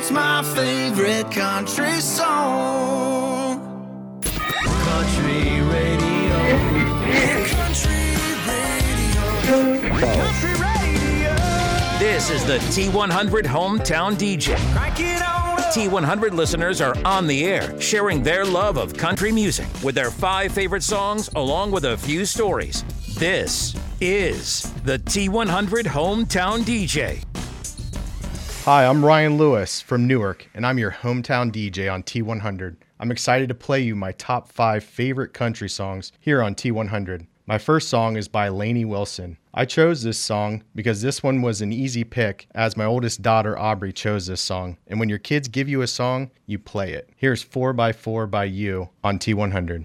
It's my favorite country song. Country radio. Country radio. Country radio. This is the T100 Hometown DJ. Crank it on up. T100 listeners are on the air, sharing their love of country music with their 5 favorite songs, along with a few stories. This is the T100 Hometown DJ. Hi, I'm Ryan Lewis from Newark, and I'm your hometown DJ on T100. I'm excited to play you my top 5 favorite country songs here on T100. My first song is by Lainey Wilson. I chose this song because this one was an easy pick, as my oldest daughter Aubrey chose this song. And when your kids give you a song, you play it. Here's 4x4 by You on T100.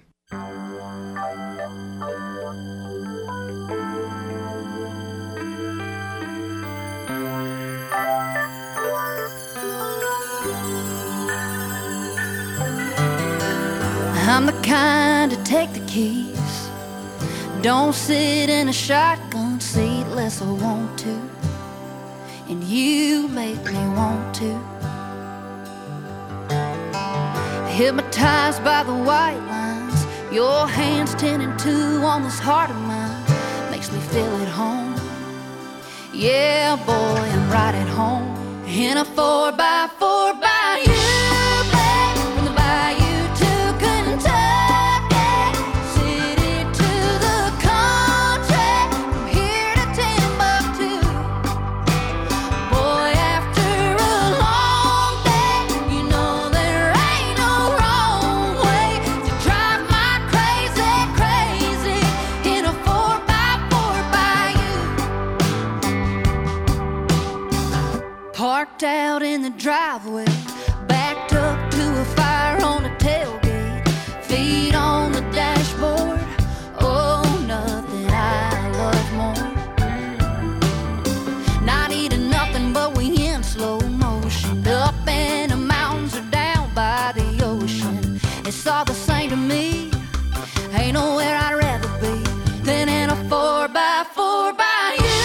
I'm the kind to take the keys. Don't sit in a shotgun seat unless I want to. And you make me want to. Hypnotized by the white lines, your hands 10 and 2 on this heart of mine. Makes me feel at home. Yeah, boy, I'm right at home. In a 4x4 by you. Out in the driveway, backed up to a fire on the tailgate, feet on the dashboard. Oh, nothing I love more. Not eating nothing, but we in slow motion. Up in the mountains or down by the ocean. It's all the same to me. Ain't nowhere I'd rather be than in a 4x4 by you.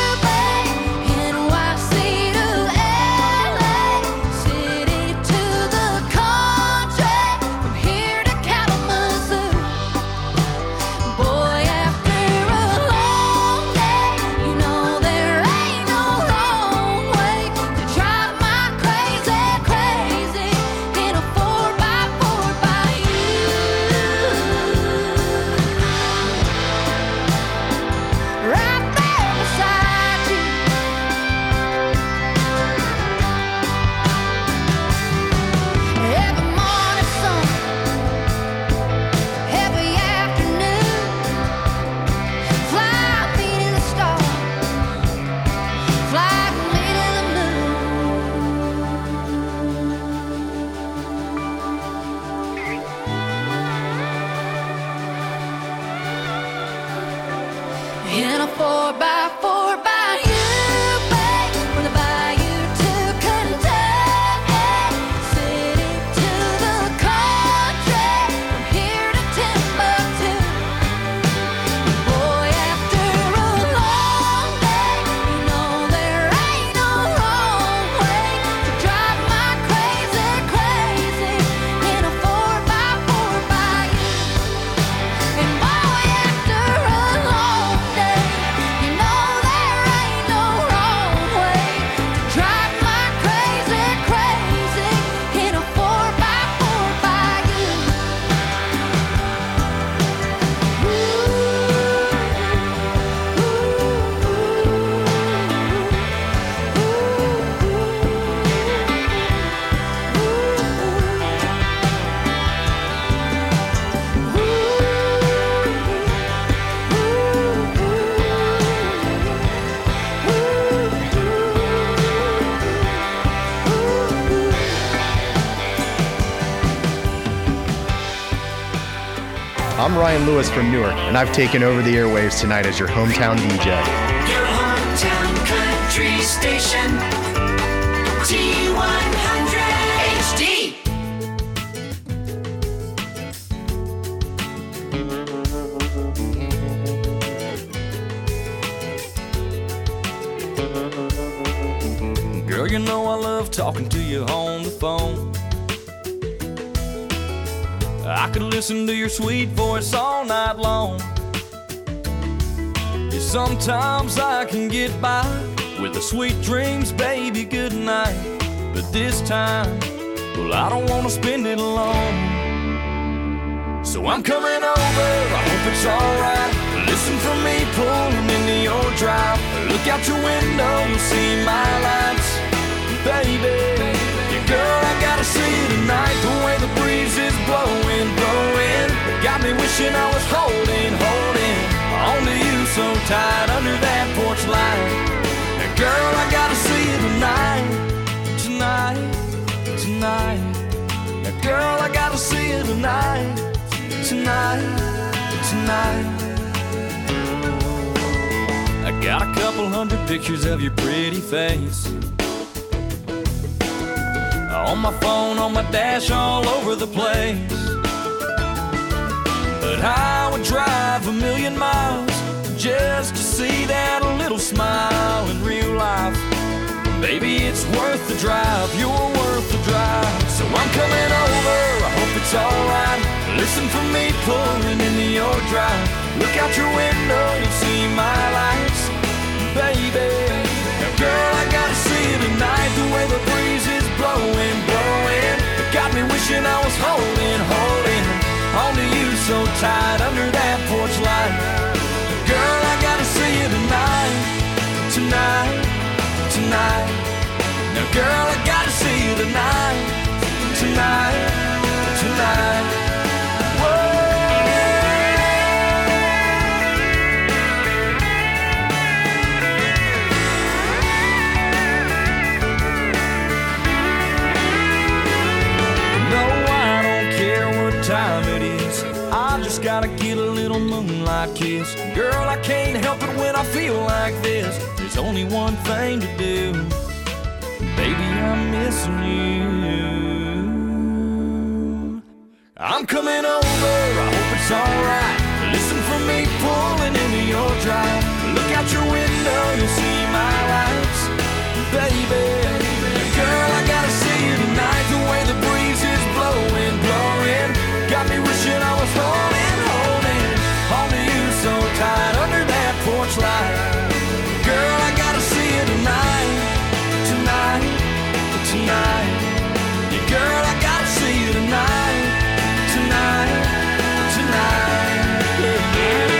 In a 4x4 by you, babe, from the bayou to Kentucky, city to the country, from here to Timbuktu. Boy, after a long day, you know there ain't no wrong way to drive my crazy, crazy in a 4x4 by you. And boy, after a long day, you know there ain't no wrong way to drive my crazy, crazy in a 4x4 by you. I'm Ryan Lewis from Newark, and I've taken over the airwaves tonight as your hometown DJ. Your hometown country station. T100 HD. Girl, you know I love talking to you you on the phone. I could listen to your sweet voice all night long. Yeah, sometimes I can get by with the sweet dreams, baby, good night. But this time, well, I don't want to spend it alone. So I'm coming over, I hope it's alright. Listen for me pulling into your drive. Look out your window, you'll see my lights. Baby, yeah, girl, I gotta see you tonight. The way the breeze is blowing, blowing, got me wishing I was holding onto you so tight under that porch light. Now, girl, I gotta see you tonight, tonight, tonight. Now, girl, I gotta see you tonight, tonight, tonight. I got a couple hundred pictures of your pretty face on my phone, on my dash, all over the place. But I would drive 1,000,000 miles just to see that little smile in real life. Baby, it's worth the drive, you're worth the drive. So I'm coming over, I hope it's alright. Listen for me pulling into your drive. Look out your window, you'll see my lights. Baby, now girl, I gotta see you tonight. The way the breeze is blowing, blowing, it got me wishing I was holding onto you so tight under that porch light. Girl, I gotta see you tonight, tonight, tonight. Now girl, I gotta see you tonight, tonight, tonight. Time it is, I just gotta get a little moonlight kiss. Girl, I can't help it when I feel like this. There's only one thing to do, baby, I'm missing you. I'm coming over, I hope it's alright. Listen for me pulling into your drive. Look out your window, you'll see my lights. Baby, girl, I gotta see you tonight. The way the breeze is blowing, blowing, got me wishing I was holding onto you so tight under that porch light. Girl, I gotta see you tonight, tonight, tonight. Yeah, girl, I gotta see you tonight, tonight, tonight. Yeah, yeah.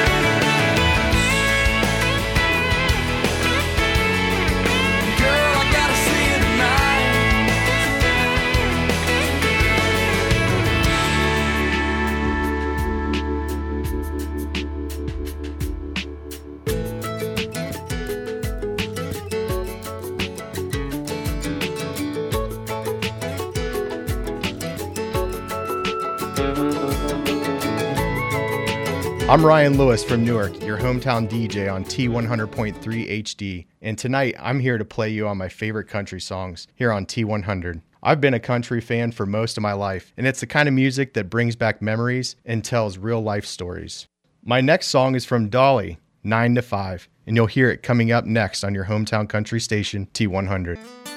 Girl, I gotta see you tonight. I'm Ryan Lewis from Newark, your hometown DJ on T100.3 HD, and tonight I'm here to play you on my favorite country songs here on T100. I've been a country fan for most of my life, and it's the kind of music that brings back memories and tells real life stories. My next song is from Dolly, 9 to 5, and you'll hear it coming up next on your hometown country station, T100.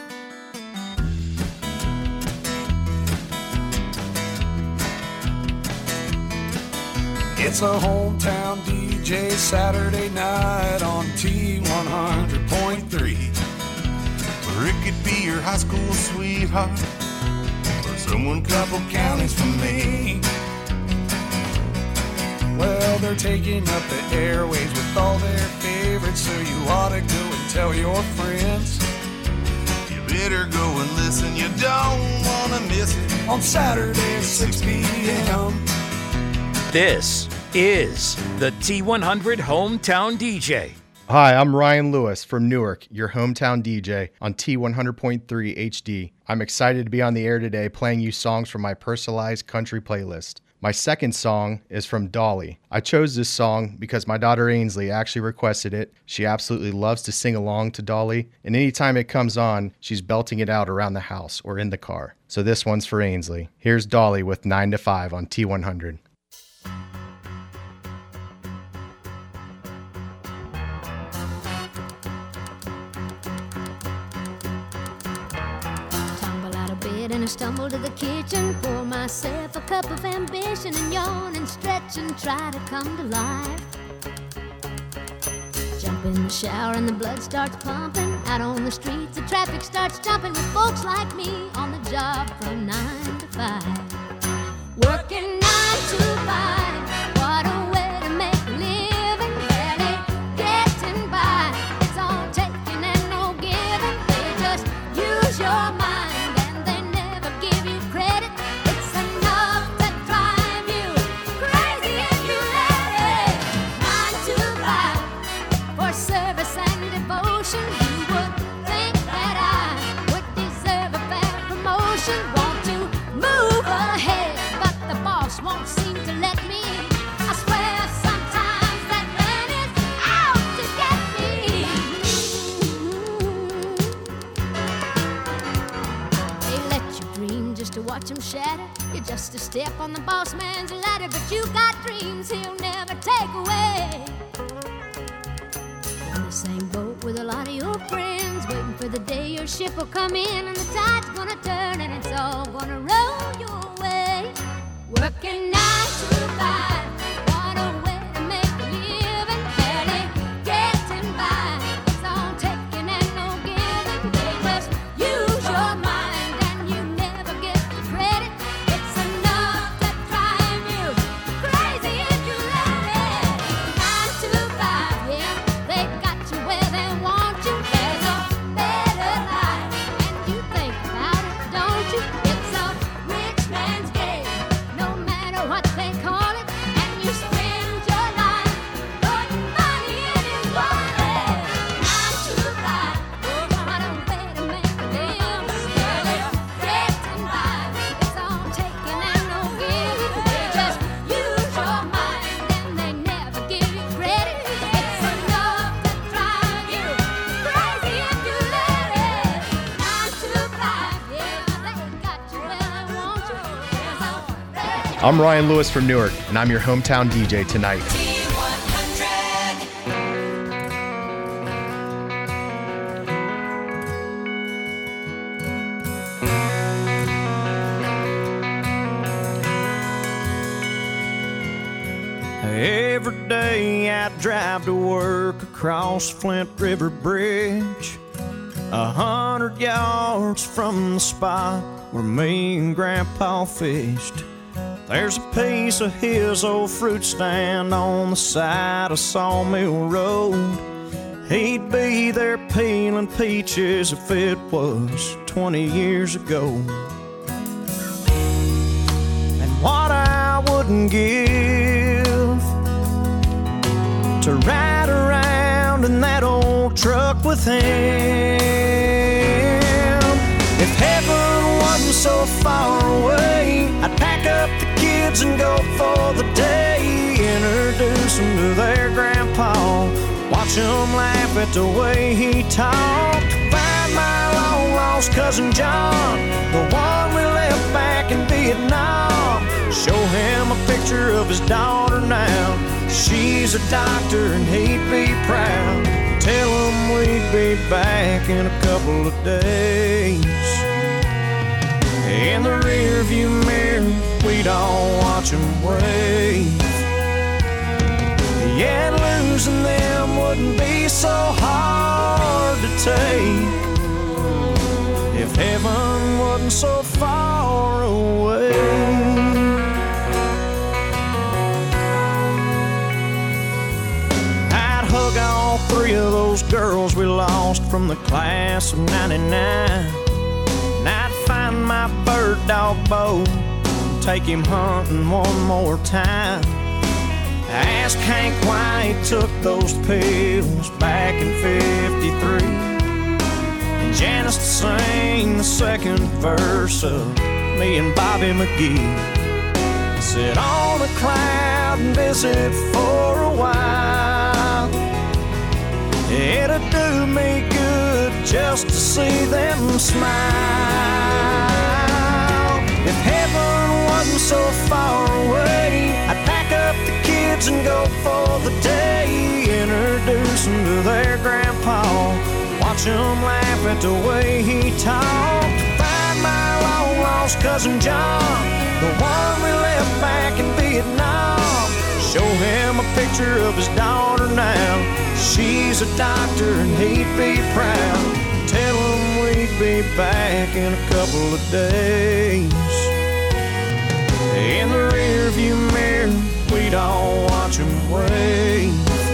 It's a hometown DJ Saturday night on T100.3. Or it could be your high school sweetheart, or someone couple counties from me. Well, they're taking up the airways with all their favorites, so you ought to go and tell your friends. You better go and listen, you don't want to miss it. On Saturday at 6 p.m. This is the T100 Hometown DJ. Hi, I'm Ryan Lewis from Newark, your hometown DJ on T100.3 HD. I'm excited to be on the air today playing you songs from my personalized country playlist. My second song is from Dolly. I chose this song because my daughter Ainsley actually requested it. She absolutely loves to sing along to Dolly, and anytime it comes on, she's belting it out around the house or in the car. So this one's for Ainsley. Here's Dolly with 9 to 5 on T100. bed and I stumble to the kitchen, pour myself a cup of ambition and yawn and stretch and try to come to life. Jump in the shower and the blood starts pumping. Out on the streets, the traffic starts jumping with folks like me on the job from 9 to 5. Working 9 to 5, what a way to make a living. Barely getting by, it's all taking and no giving. They just use your mind and they never give you credit. It's enough to drive you crazy if you let it. 9 to 5, for service and devotion. You would think that I would deserve a fair promotion. Want to move ahead, but the boss won't seem to let me. I swear sometimes that man is out to get me. They let you dream just to watch him shatter. You're just a step on the boss man's ladder, but you got dreams he'll never take away. In the same boat with a lot of your friends, waiting for the day your ship will come in and the tide's gonna turn and it's all gonna roll your way. Working 9 to 5, what a way to make a living. Barely getting by, it's all taking and no giving. They just use your mind and you never get the credit. It's enough to drive you crazy if you let it. 9 to 5, yeah, they've got you where they want you. There's a better life, and you think about it, don't you? It's a rich man's game, no matter what they call it. And you spend your life putting money in his wallet. 9 to 5, what a way to make a living. Barely getting by, it's all taking and no giving. They just use your mind and they never give you credit. It's enough to drive you crazy if you let it. 9 to 5, yeah, they got you where they want you. There's a I'm Ryan Lewis from Newark, and I'm your hometown DJ tonight. T100. Every day I drive to work across Flint River Bridge, 100 yards from the spot where me and Grandpa fished. There's a piece of his old fruit stand on the side of Sawmill Road. He'd be there peeling peaches if it was 20 years ago. And what I wouldn't give to ride around in that old truck with him. If heaven wasn't so far away, I'd pack up the kids and go for the day. Introduce them to their grandpa, watch them laugh at the way he talked. Find my long lost cousin John, the one we left back in Vietnam. Show him a picture of his daughter now. She's a doctor and he'd be proud. Tell him we'd be back in a couple of days. In the rearview mirror, we'd all watch him wave. Yeah, losing them wouldn't be so hard to take if heaven wasn't so far away. Hug all three of those girls we lost from the class of '99. And I'd find my bird dog Bo, take him hunting one more time. Ask Hank why he took those pills back in '53. And Janice to sing the second verse of me and Bobby McGee. Sit on a cloud and visit for a while. It'd do me good just to see them smile. If heaven wasn't so far away, I'd pack up the kids and go for the day. Introduce them to their grandpa, watch them laugh at the way he talked. Find my lost cousin John, the one we left back in Vietnam. Show him a picture of his daughter now. She's a doctor and he'd be proud. Tell him we'd be back in a couple of days. In the rearview mirror, we'd all watch him wave.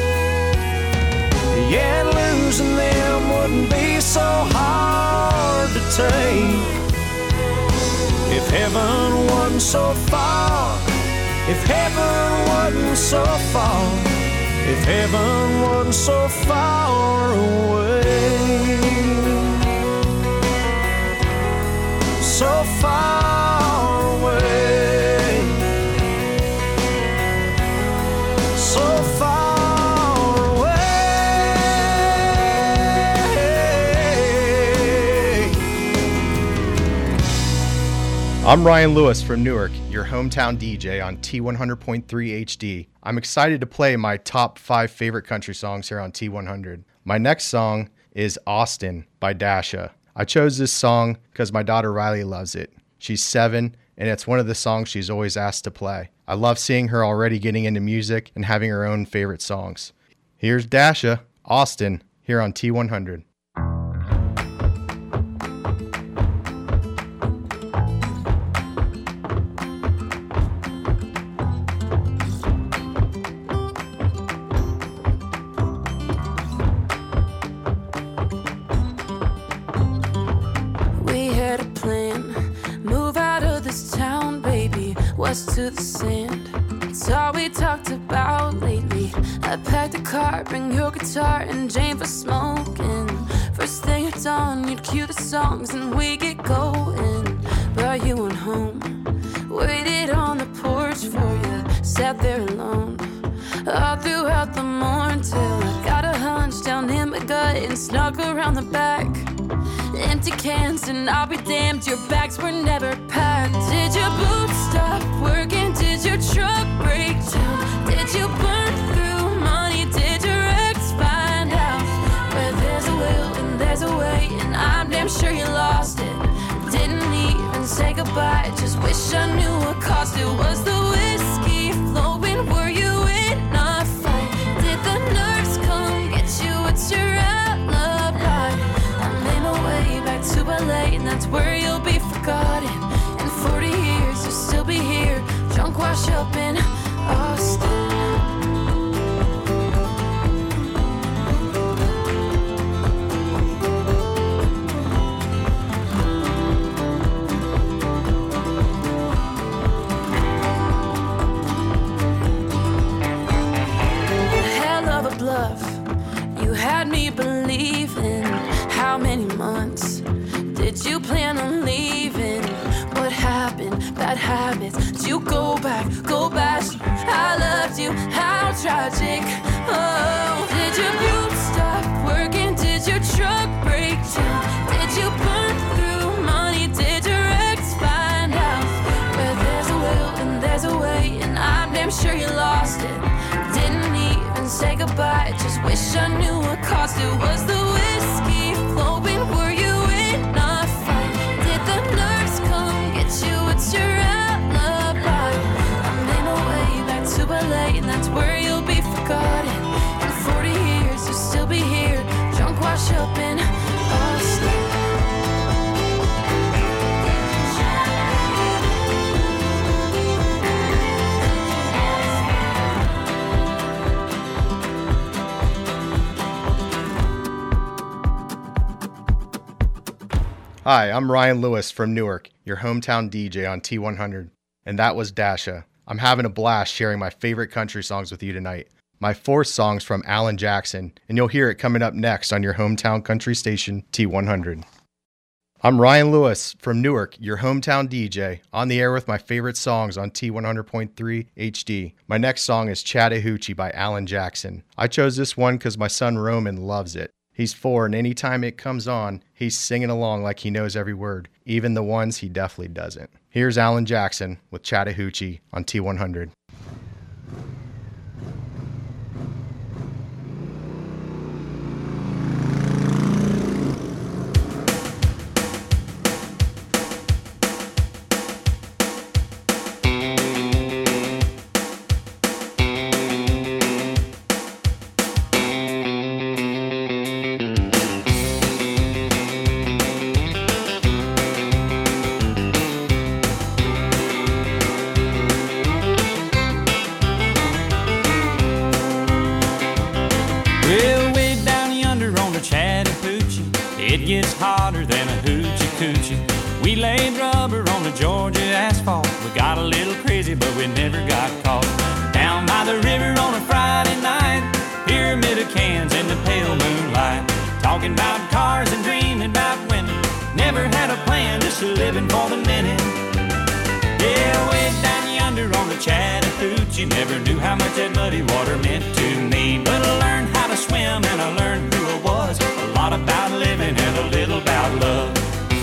Yeah, losing them wouldn't be so hard to take if heaven wasn't so far. If heaven wasn't so far. If heaven wasn't so far away. So far away. So far away. I'm Ryan Lewis from Newark, your hometown DJ on T100.3 HD. I'm excited to play my top 5 favorite country songs here on T100. My next song is Austin by Dasha. I chose this song because my daughter Riley loves it. She's 7, and it's one of the songs she's always asked to play. I love seeing her already getting into music and having her own favorite songs. Here's Dasha, Austin, here on T100. To the sand, it's all we talked about lately. I packed a car, bring your guitar and Jane for smoking. First thing at dawn, you'd cue the songs and we get going. But you went home, waited on the porch for you, sat there alone all throughout the morning till I got a hunch down in my gut and snuck around the back. Empty cans and I'll be damned, your bags were never packed. Did your boots stop working? Did your truck break down? Did you burn through money? Did your ex find out? Where there's a will and there's a way, and I'm damn sure you lost it. Didn't even say goodbye, just wish I knew what cost it. Was the whiskey flowing? Were you in a fight? Did the nerves come get you? What's your alibi? I'm in a way back to LA, and that's where you'll be forgotten. In 40 years, you'll still be here, drunk, washed up in Austin. Hell of a bluff, you had me believing. How many months did you plan on leaving? What happened? Bad habits. Did you go back? Go back. I loved you. How tragic. Oh, did your boots stop working? Did your truck break down? Did you burn through money? Did your ex find out? Where there's a will and there's a way, and I'm damn sure you lost it. Didn't even say goodbye, just wish I knew what cost it. Was the whiskey flowing? Were you in a fight? Did the nerves come get you? What's your alibi? I'm in a way back to LA, and that's where you'll be forgotten. In 40 years, you'll still be here, drunk, washed up in Austin. Hi, I'm Ryan Lewis from Newark, your hometown DJ on T100, and that was Dasha. I'm having a blast sharing my favorite country songs with you tonight. My 4th song's from Alan Jackson, and you'll hear it coming up next on your hometown country station, T100. I'm Ryan Lewis from Newark, your hometown DJ, on the air with my favorite songs on T100.3 HD. My next song is Chattahoochee by Alan Jackson. I chose this one because my son Roman loves it. He's 4, and anytime it comes on, he's singing along like he knows every word, even the ones he definitely doesn't. Here's Alan Jackson with Chattahoochee on T100. laid rubber on the Georgia asphalt. We got a little crazy, but we never got caught. Down by the river on a Friday night, pyramid of cans in the pale moonlight. Talking about cars and dreaming about women. Never had a plan, just living for the minute. Yeah, way down yonder on the Chattahoochee, never knew how much that muddy water meant to me. But I learned how to swim and I learned who I was. A lot about living and a little about love.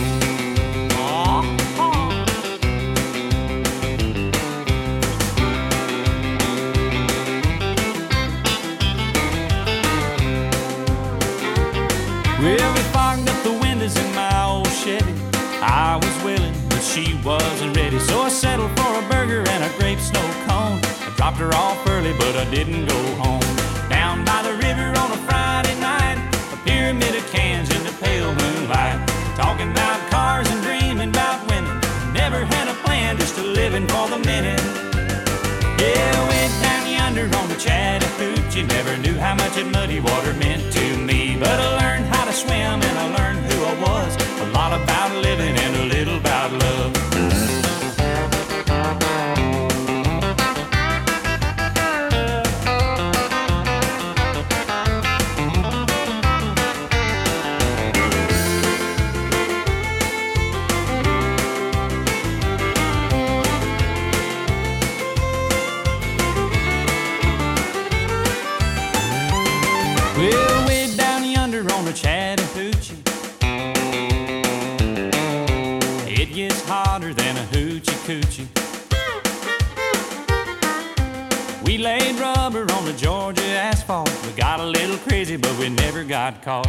Well, we fogged up the windows in my old Chevy. I was willing, but she wasn't ready. So I settled for a burger and a grape snow cone. I dropped her off early, but I didn't go home. Down by the river on a Friday night, a pyramid of cans in the pale moonlight. Talking about cars and dreaming about women. Never had a plan, just a living for the minute. Yeah, went down yonder on the Chattahoochee. Never knew how much that muddy water meant to me. But I learned how to swim and I learned who I was. A lot about living and a little about love. Well, way down yonder on the Chattahoochee, it gets hotter than a hoochie coochie. We laid rubber on the Georgia asphalt. We got a little crazy, but we never got caught.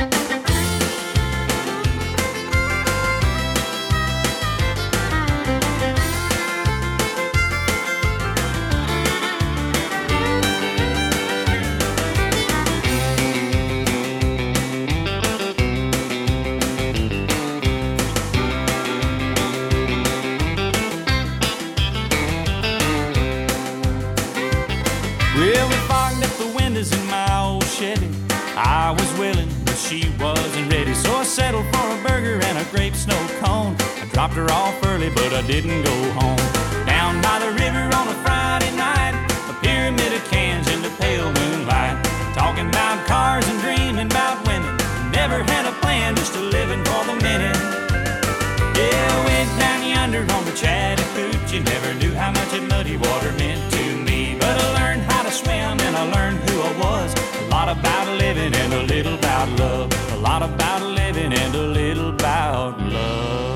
Well, we fogged up the windows in my old Chevy. I was willing, but she wasn't ready. So I settled for a burger and a grape snow cone. I dropped her off early, but I didn't go home. Down by the river on a Friday night, a pyramid of cans in the pale moonlight. Talking about cars and dreaming about women. Never had a plan, just a living for the minute. Yeah, went down yonder on the Chattahoochee. Never knew how much that muddy water meant to me. But I learned how to swim and I learned who I was. A lot about living and a little about love. A lot about living and a little about love.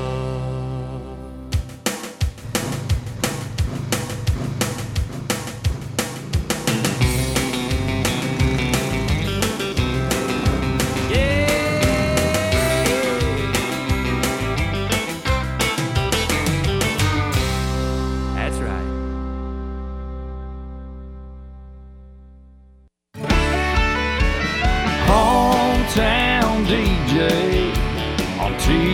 That's right. Hometown DJ on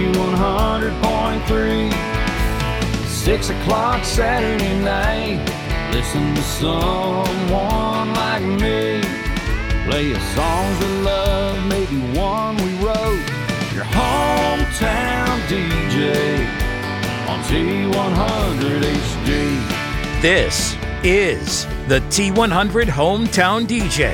T100.3. 6 o'clock Saturday night. Listen to someone like me. Play us songs we love, maybe one we wrote. Your hometown DJ on T100 HD. This is the T100 Hometown DJ.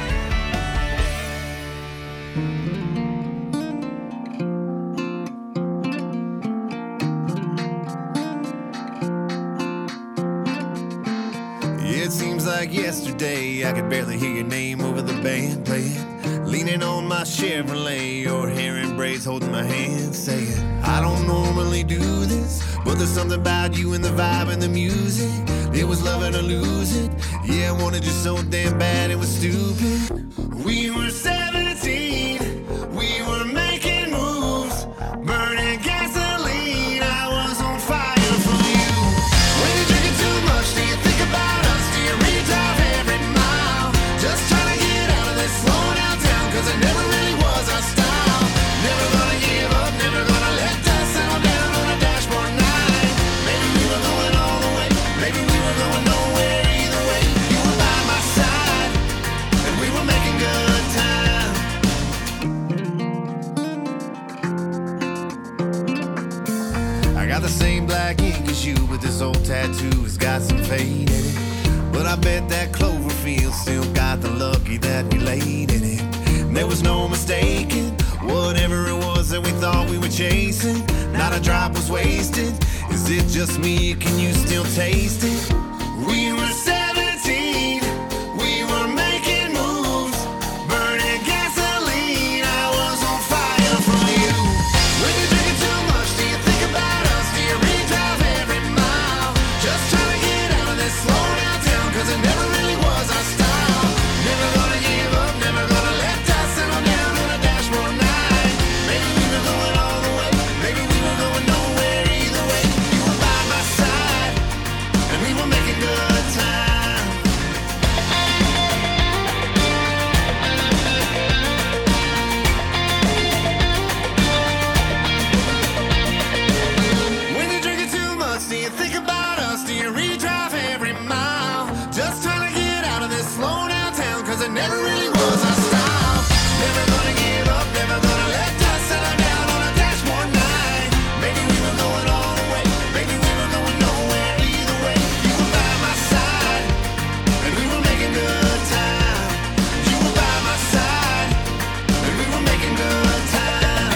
It seems like yesterday I could barely hear your name over the band playing. Leaning on my Chevrolet, your hair in braids holding my hand, saying, I don't normally do this, but there's something about you and the vibe and the music. It was loving or lose it. Yeah, I wanted you so damn bad it was stupid. We were 17, we were making moves, burning gasoline. I was on fire for you. When you're drinking too much, do you think about us? Do you re-drive every mile? Just trying to get out of this slow down town, cause it never really was our style. Never gonna give up, never gonna let us settle down on a dashboard night. Maybe we were going all the way, maybe we were going nowhere. Either way, you were by my side, and we were making good time. same black ink as you, but this old tattoo has got some fade in it. But I bet that Cloverfield still got the lucky that we laid in it. And there was no mistaking whatever it was that we thought we were chasing. Not a drop was wasted. Is it just me, or can you still taste it? We were 17, we were making moves, burning gasoline. I was on fire for you. When you're drinking too much, do you think about us? Do you re-drive every mile? Just trying to get out of this slow down town, cause it never really was our style. Never gonna give up, never gonna let us settle down on a dashboard night. Maybe we were going all the way, maybe we were going nowhere. Either way, you were by my side, and we were making good time. When you're drinking too much, do you think about us? Do you re-drive every mile? Just trying to get out of this slow down town, cause it never really was our style. Never gonna give up, never gonna let us settle down on a dashboard night. Maybe we were going all the way, maybe we were going nowhere. Either way, you were by my side, and we were making good time. You were by my side, and we were making good time.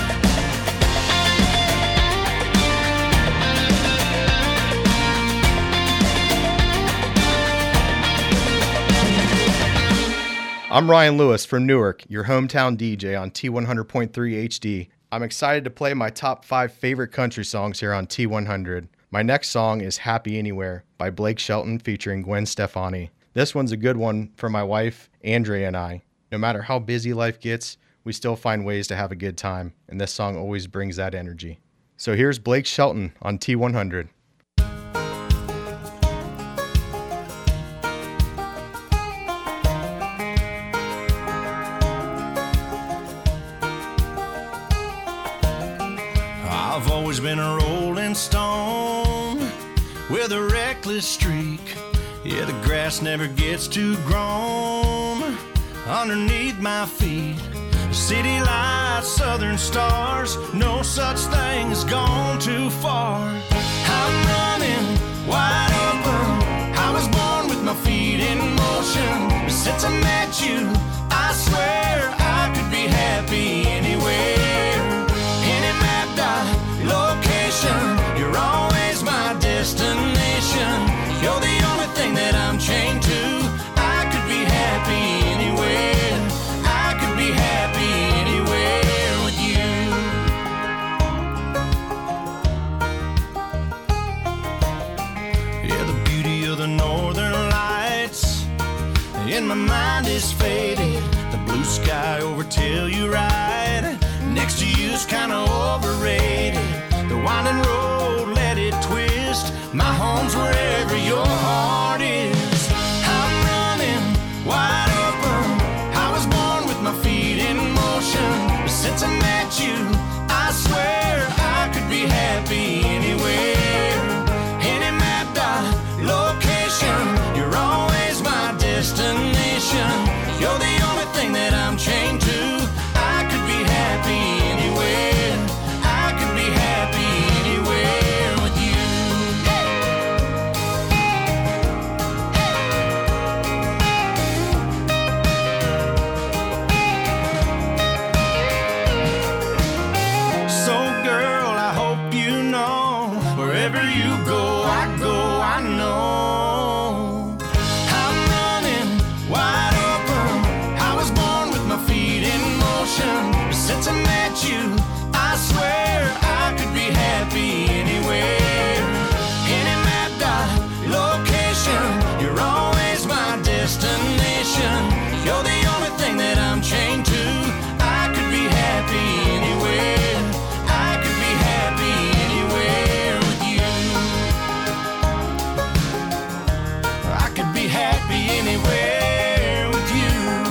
I'm Ryan Lewis from Newark, your hometown DJ on T100.3 HD. I'm excited to play my top 5 favorite country songs here on T100. My next song is Happy Anywhere by Blake Shelton featuring Gwen Stefani. This one's a good one for my wife, Andrea, and I. No matter how busy life gets, we still find ways to have a good time, and this song always brings that energy. So here's Blake Shelton on T100. I've always been a rolling stone with a reckless streak. Yeah, the grass never gets too grown underneath my feet. City lights, southern stars, no such thing as gone too far. I'm running wide open. I was born with my feet in motion. Since I met you, I swear I could be happy anywhere. Any mapped out location, you're always my destination. You're the only thing that I'm chained to. I could be happy anywhere. I could be happy anywhere with you. Yeah, the beauty of the northern lights in my mind is faded. The blue sky over Telluride next to you's kinda overrated. The winding road, let it twist. My home's wherever your heart is. I'm running wide open. I was born with my feet in motion. But since I met you, I swear I could be happy anywhere. Any mapped out location, you're always my destination. You're the only thing that I'm chained to. I could be happy anywhere. I could be happy anywhere with you. So girl, I hope you know, wherever you go, I know. I'm running wide open. I was born with my feet in motion. But since I met you, I swear I could be happy anywhere. Any mapped out location, you're always my destination. You're the only thing that I'm chained to. I could be happy anywhere. I could be happy anywhere with you. I could be happy anywhere with you.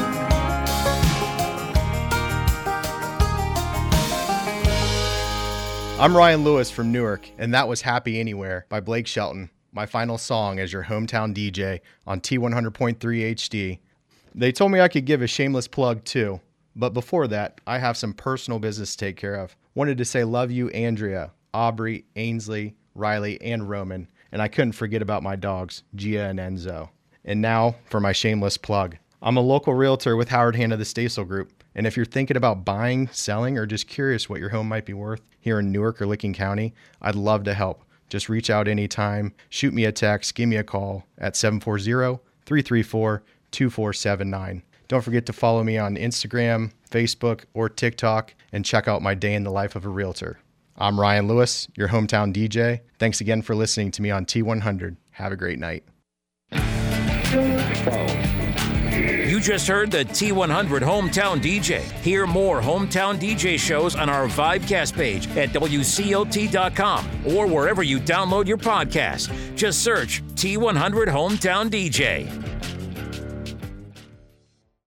I'm Ryan Lewis from Newark, and that was Happy Anywhere by Blake Shelton, my final song as your hometown DJ on T100.3 HD. They told me I could give a shameless plug too, but before that, I have some personal business to take care of. Wanted to say love you, Andrea, Aubrey, Ainsley, Riley, and Roman. And I couldn't forget about my dogs, Gia and Enzo. And now for my shameless plug. I'm a local realtor with Howard Hanna, the Stasel Group. And if you're thinking about buying, selling, or just curious what your home might be worth here in Newark or Licking County, I'd love to help. Just reach out anytime, shoot me a text, give me a call at 740-334-2479. Don't forget to follow me on Instagram, Facebook, or TikTok, and check out my day in the life of a realtor. I'm Ryan Lewis, your hometown DJ. Thanks again for listening to me on T100. Have a great night. You just heard the T100 Hometown DJ. Hear more Hometown DJ shows on our Vibecast page at WCLT.com or wherever you download your podcast. Just search T100 Hometown DJ.